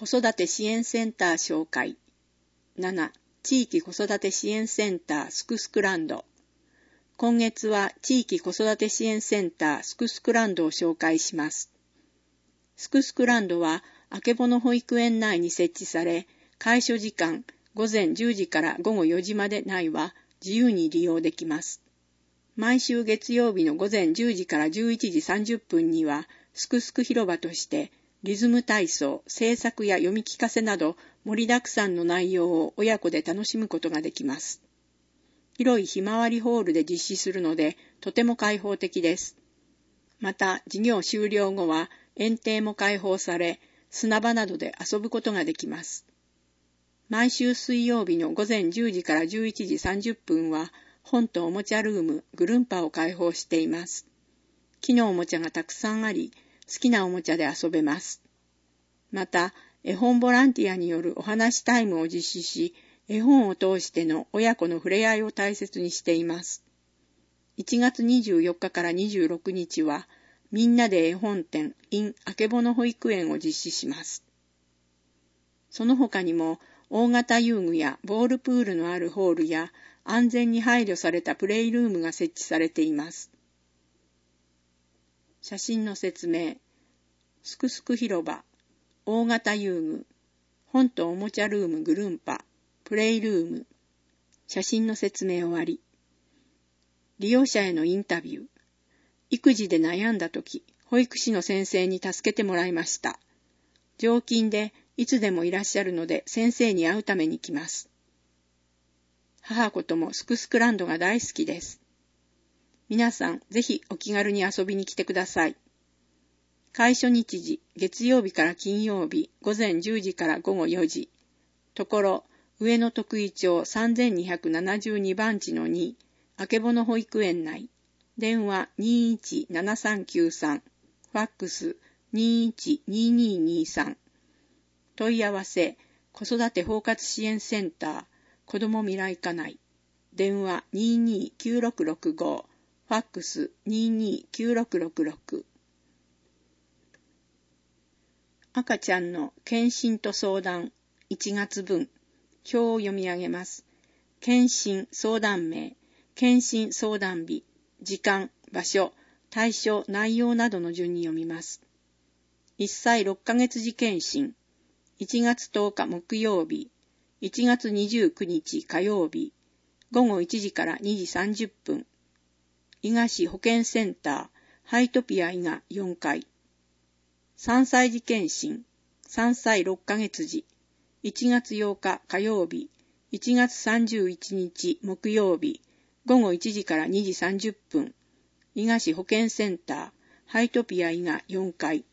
子育て支援センター紹介。7、地域子育て支援センターすくすくランド。今月は地域子育て支援センターすくすくランドを紹介します。すくすくランドは、あけぼの保育園内に設置され、開所時間午前10時から午後4時まで内は自由に利用できます。毎週月曜日の午前10時から11時30分には、すくすく広場として、リズム体操、制作や読み聞かせなど盛りだくさんの内容を親子で楽しむことができます。広いひまわりホールで実施するので、とても開放的です。また、授業終了後は園庭も開放され、砂場などで遊ぶことができます。毎週水曜日の午前10時から11時30分は、本とおもちゃルームグルンパを開放しています。木のおもちゃがたくさんあり、好きなおもちゃで遊べます。また、絵本ボランティアによるお話タイムを実施し、絵本を通しての親子の触れ合いを大切にしています。1月24日から26日は、みんなで絵本展 in あけぼの保育園を実施します。その他にも、大型遊具やボールプールのあるホールや、安全に配慮されたプレイルームが設置されています。写真の説明。すくすく広場、大型遊具、本とおもちゃルームグルンパ、プレイルーム。写真の説明終わり。利用者へのインタビュー。育児で悩んだとき、保育士の先生に助けてもらいました。常勤でいつでもいらっしゃるので先生に会うために来ます。母子ともすくすくランドが大好きです。皆さん、ぜひお気軽に遊びに来てください。開所日時、月曜日から金曜日、午前10時から午後4時。ところ、上野徳井町3272番地の2、あけぼの保育園内。電話217393、ファックス212223。問い合わせ、子育て包括支援センター、子ども未来課内。電話229665、ファックス229666。赤ちゃんの検診と相談1月分。表を読み上げます。検診相談名、検診相談日、時間、場所、対象、内容などの順に読みます。1歳6ヶ月時検診。1月10日木曜日。1月29日火曜日。午後1時から2時30分。伊賀市保健センター、ハイトピア伊賀4階。3歳児検診。3歳6ヶ月時。1月8日火曜日。1月31日木曜日。午後1時から2時30分。伊賀市保健センター、ハイトピア伊賀4階。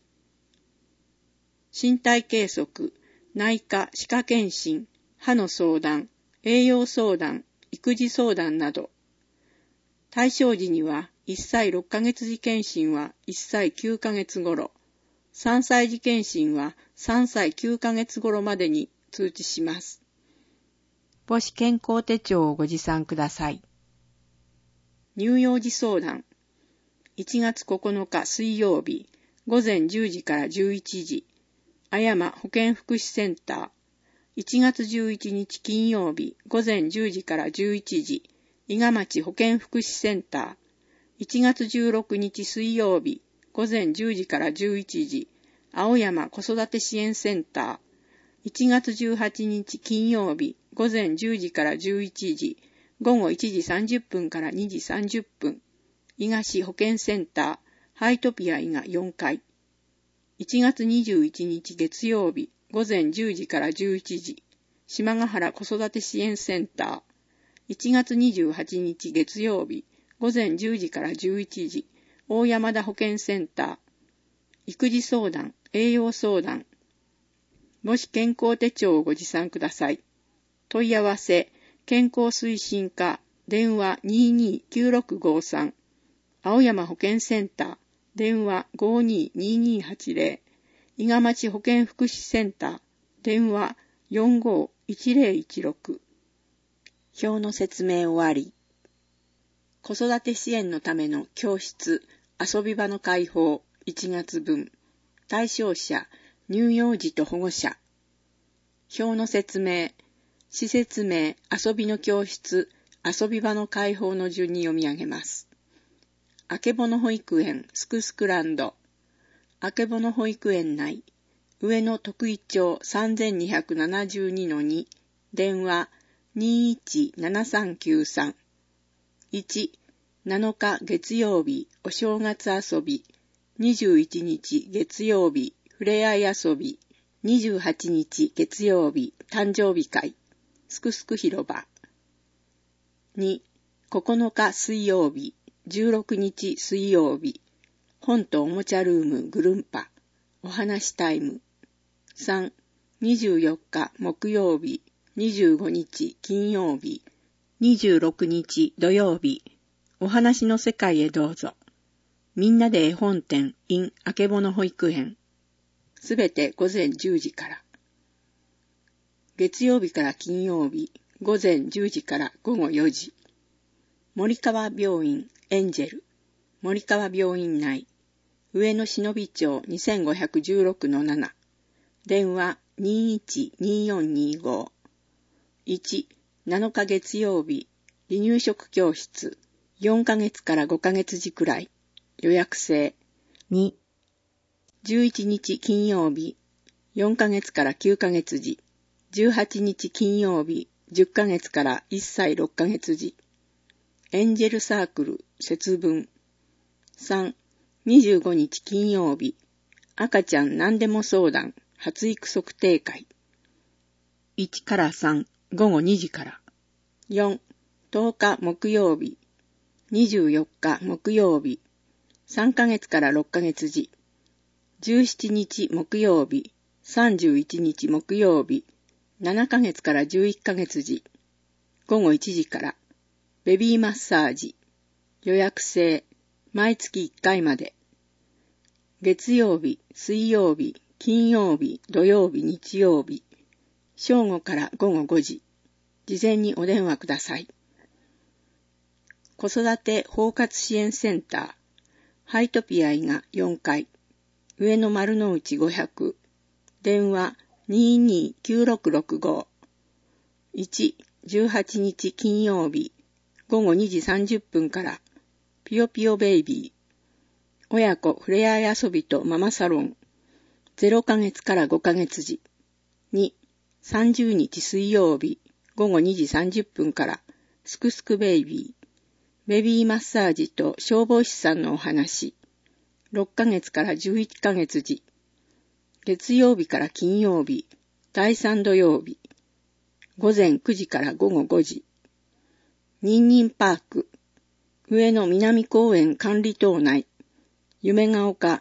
身体計測、内科歯科検診、歯の相談、栄養相談、育児相談など。対象時には1歳6ヶ月時検診は1歳9ヶ月頃、3歳児検診は3歳9ヶ月頃までに通知します。母子健康手帳をご持参ください。乳幼児相談。1月9日水曜日、午前10時から11時、あやま保健福祉センター。1月11日金曜日、午前10時から11時、伊賀町保健福祉センター。1月16日水曜日、午前10時から11時、青山子育て支援センター。1月18日金曜日、午前10時から11時、午後1時30分から2時30分、伊賀市保健センター、ハイトピア伊賀4階。1月21日月曜日、午前10時から11時、島ヶ原子育て支援センター。1月28日月曜日、午前10時から11時、大山田保健センター。育児相談、栄養相談。母子健康手帳をご持参ください。問い合わせ、健康推進課、電話229653。青山保健センター、電話522280。伊賀町保健福祉センター、電話451016。表の説明終わり。子育て支援のための教室、遊び場の開放1月分。対象者、 乳幼児と保護者。表の説明。施設名、遊びの教室、遊び場の開放の順に読み上げます。あけぼの保育園、すくすくランド。あけぼの保育園内。上野徳井町 3272-2。電話217393。1、7日月曜日、お正月遊び。21日月曜日、ふれあい遊び。28日月曜日、誕生日会。すくすく広場。2、9日水曜日、16日水曜日、本とおもちゃルームぐるんぱ、お話タイム。3、24日木曜日、25日金曜日、26日土曜日、お話の世界へどうぞ。みんなで絵本展 in あけぼの保育園。すべて午前10時から。月曜日から金曜日、午前10時から午後4時。森川病院エンジェル。森川病院内。上野忍町 2516-7。電話212425。1、7日月曜日。離乳食教室。4ヶ月から5ヶ月時くらい。予約制。2、11日金曜日。4ヶ月から9ヶ月時。18日金曜日。10ヶ月から1歳6ヶ月時。エンジェルサークル節分。3、25日金曜日。赤ちゃん何でも相談発育測定会。1から3、午後2時から。4、10日木曜日。24日木曜日。3ヶ月から6ヶ月時。17日木曜日。31日木曜日。7ヶ月から11ヶ月時。午後1時から。ベビーマッサージ。予約制。毎月1回まで。月曜日、水曜日、金曜日、土曜日、日曜日。正午から午後5時。事前にお電話ください。子育て包括支援センター。ハイトピアイが4階。上野丸の内500。電話229665。1、18日金曜日。午後2時30分から、ぴよぴよベイビー。親子ふれあい遊びとママサロン。0ヶ月から5ヶ月時。2、30日水曜日。午後2時30分から、すくすくベイビー。ベビーマッサージと消防士さんのお話。6ヶ月から11ヶ月時。月曜日から金曜日。第3土曜日。午前9時から午後5時。ニンニンパーク。上野南公園管理棟内。夢が丘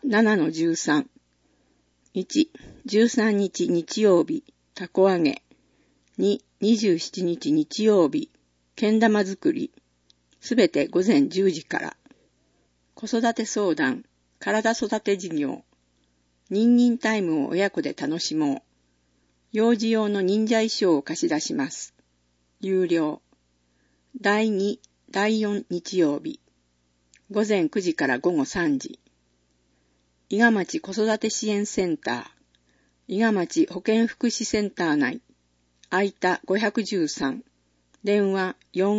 7-13。1、13日日曜日。たこ揚げ。2、27日日曜日。けん玉作り。すべて午前10時から。子育て相談。体育て事業。ニンニンタイムを親子で楽しもう。幼児用の忍者衣装を貸し出します。有料。第2、第4日曜日。午前9時から午後3時。伊賀町子育て支援センター。伊賀町保健福祉センター内。空いた513。電話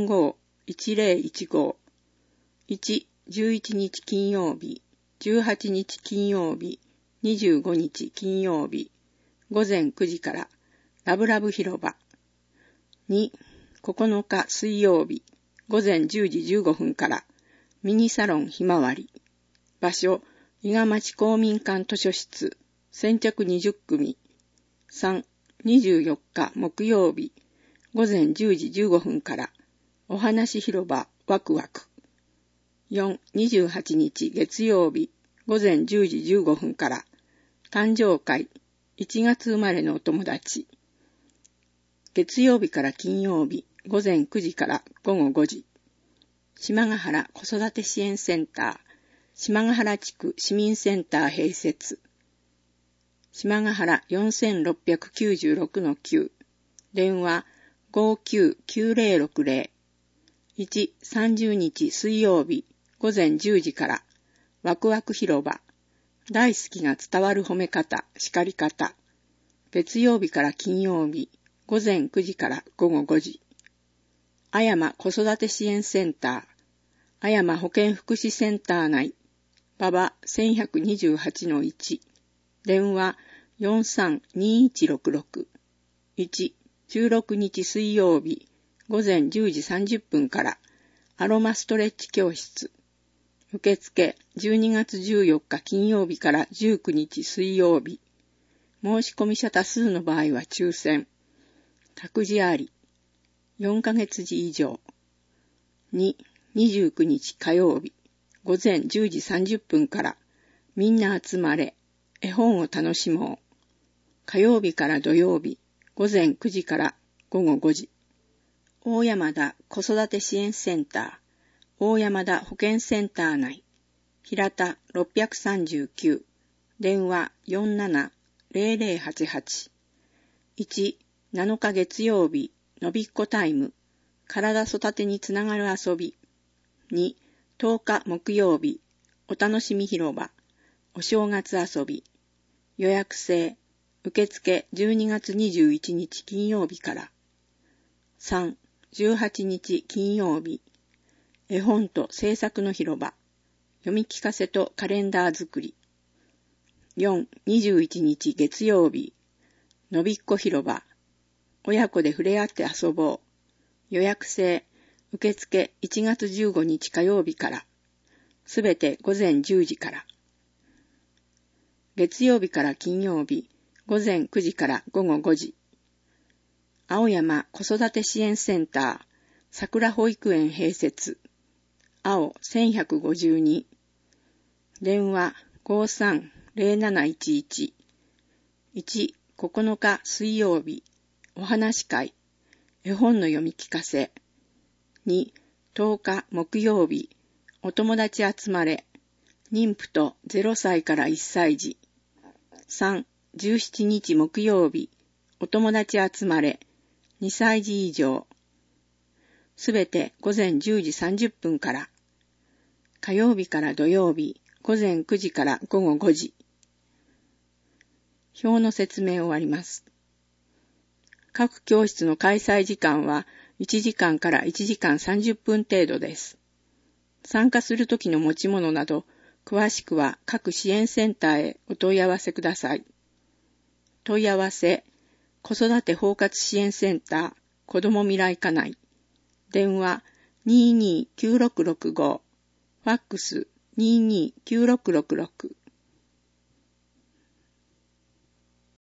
45-1015。1、11日金曜日。18日金曜日。25日金曜日。午前9時から。ラブラブ広場。2、9日水曜日。午前10時15分から。ミニサロンひまわり。場所、伊賀町公民館図書室。先着20組。3、24日木曜日。午前10時15分から。お話広場ワクワク。4、28日月曜日。午前10時15分から。誕生会。1月生まれのお友達。月曜日から金曜日。午前9時から午後5時。島ヶ原子育て支援センター。島ヶ原地区市民センター併設。島ヶ原 4696-9。電話599060。1、30日水曜日。午前10時から。ワクワク広場。 大好きが伝わる褒め方、叱り方。月曜日から金曜日、午前9時から午後5時。あやま子育て支援センター、あやま保健福祉センター内、馬場 1128-1、電話432166、1、16日水曜日、午前10時30分から、アロマストレッチ教室。受付12月14日金曜日から19日水曜日。申し込み者多数の場合は抽選。託児あり。4ヶ月時以上。2、29日火曜日。午前10時30分から、みんな集まれ。絵本を楽しもう。火曜日から土曜日。午前9時から午後5時。大山田子育て支援センター、大山田保健センター内、平田639、電話47-0088、1、7日月曜日、のびっこタイム、体育てにつながる遊び、2、10日木曜日、お楽しみ広場、お正月遊び、予約制、受付12月21日金曜日から、3、18日金曜日、絵本と制作の広場、読み聞かせとカレンダー作り。4、21日月曜日、のびっこ広場、親子で触れ合って遊ぼう。予約制、受付1月15日火曜日から、すべて午前10時から。月曜日から金曜日、午前9時から午後5時。青山子育て支援センター、桜保育園併設、青1152、電話530711、1、9日水曜日、お話会、絵本の読み聞かせ、2、10日木曜日、お友達集まれ、妊婦と0歳から1歳児、3、17日木曜日、お友達集まれ、2歳児以上。すべて午前10時30分から。火曜日から土曜日、午前9時から午後5時。表の説明を終わります。各教室の開催時間は1時間から1時間30分程度です。参加するときの持ち物など、詳しくは各支援センターへお問い合わせください。問い合わせ、子育て包括支援センター、子ども未来課内。電話229665、ファックス229666。